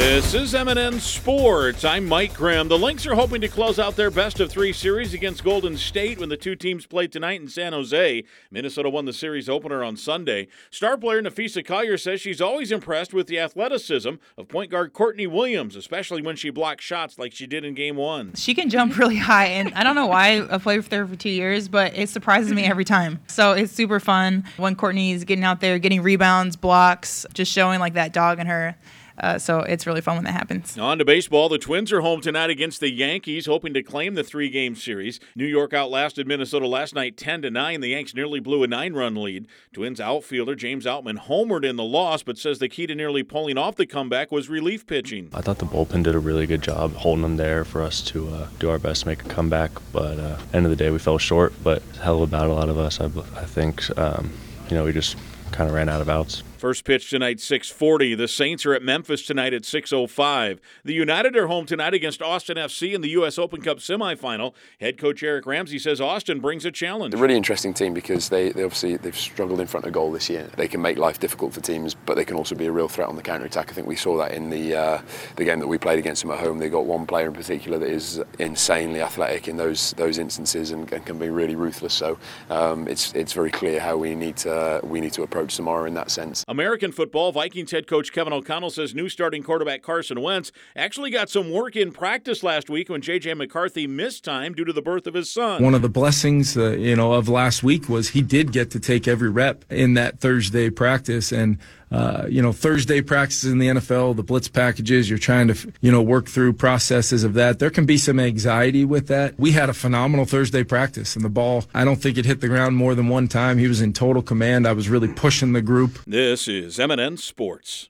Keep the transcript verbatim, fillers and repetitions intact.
This is M and N Sports. I'm Mike Grimm. The Lynx are hoping to close out their best-of-three series against Golden State when the two teams play tonight in San Jose. Minnesota won the series opener on Sunday. Star player Napheesa Collier says she's always impressed with the athleticism of point guard Courtney Williams, especially when she blocks shots like she did in Game one. She can jump really high, and I don't know why I played with her for two years, but it surprises me every time. So it's super fun when Courtney's getting out there, getting rebounds, blocks, just showing like that dog in her. Uh, so it's really fun when that happens. On to baseball. The Twins are home tonight against the Yankees, hoping to claim the three-game series. New York outlasted Minnesota last night ten to nine. The Yanks nearly blew a nine-run lead. Twins outfielder James Outman homered in the loss, but says the key to nearly pulling off the comeback was relief pitching. I thought the bullpen did a really good job holding them there for us to uh, do our best to make a comeback. But uh, end of the day, we fell short. But hell of a battle out of us. I, I think um, you know we just kind of ran out of outs. First pitch tonight, six forty. The Saints are at Memphis tonight at six oh five. The United are home tonight against Austin F C in the U S Open Cup semifinal. Head coach Eric Ramsey says Austin brings a challenge. They're a really interesting team because they, they obviously they've struggled in front of goal this year. They can make life difficult for teams, but they can also be a real threat on the counter-attack. I think we saw that in the uh, the game that we played against them at home. They got one player in particular that is insanely athletic in those those instances and, and can be really ruthless. So um, it's it's very clear how we need to we need to approach tomorrow in that sense. American football, Vikings head coach Kevin O'Connell says new starting quarterback Carson Wentz actually got some work in practice last week when J J McCarthy missed time due to the birth of his son. One of the blessings, uh, you know, of last week was he did get to take every rep in that Thursday practice. And Uh, you know, Thursday practices in the N F L, the blitz packages, you're trying to, you know, work through processes of that. There can be some anxiety with that. We had a phenomenal Thursday practice, and the ball, I don't think it hit the ground more than one time. He was in total command. I was really pushing the group. This is M and N Sports.